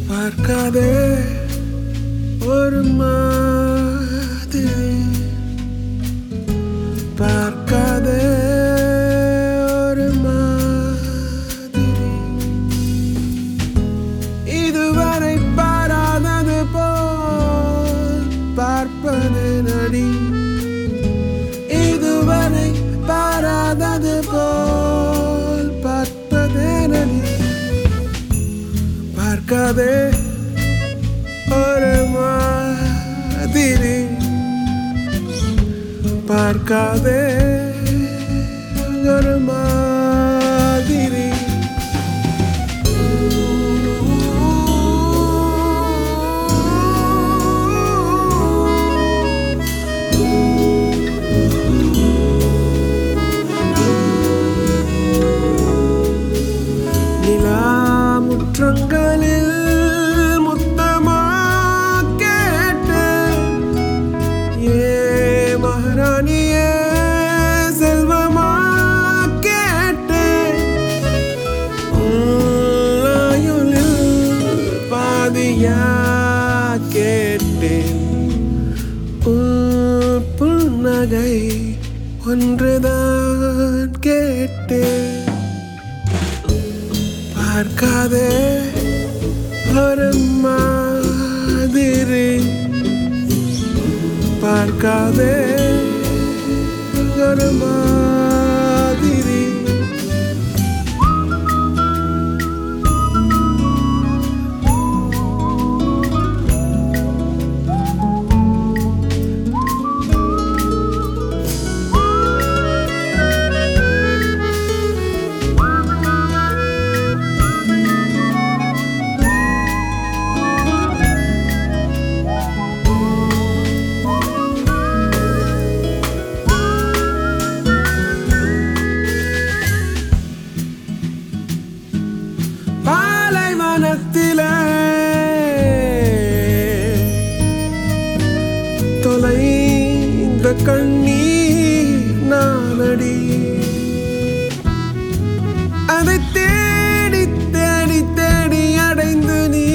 பார்க்காதே ஒரு மாதிரி பார்க்காதே ஒரு மாதிரி இதுவரை பாராதது போல் பார்ப்பது நடி இதுவரை பாராதது போல் பார்ப்பது நடி பார்க்காதே ஒரு மாதிரி பார்க்காதே ஒரு மாதிரி நிலா முற்றங்களில் முத்தமா கேட்டு ஏ மகாராணியே செல்வமா கேட்டு ஆயுளில் பாதியா கேட்டேன் புன்னகை ஒன்றுதான் கேட்டேன் பார்க்காதே ஒரு மாதிரி பார்க்காதே ஒரு மாதிரி பாலைவனத்திலே தொலைந்த கண்ணீர் நானடி அதை தேடி தேடி தேடி அடைந்து நீ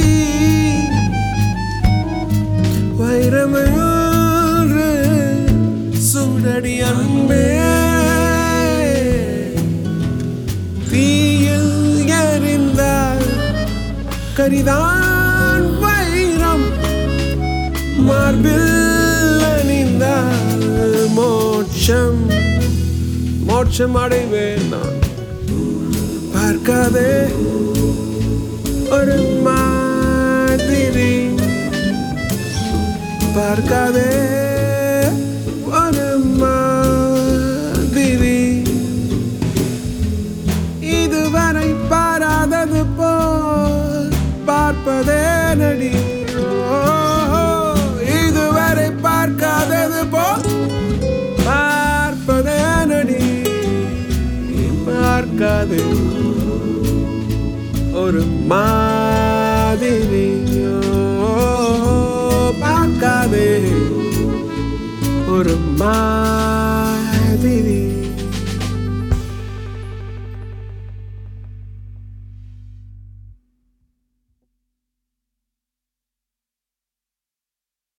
வைரமேறு சுடடி அன்பே தீயில் எறிந்தால் கரிதான் வைரம் மார்பில் அணிந்தால் மோட்சம் மோட்சம் அடைவேன் நான் பார்க்காதே ஒரு மாதிரி பார்க்காதே ஒரு மாதிரி இதுவரை பாராதது போல் பார்ப்பதே நடி இதுவரை பார்க்காதது போல் பார்ப்பதே நடி பார்க்காதே ஒரு மாதிரி பார்க்காதே ஒரு மாதிரி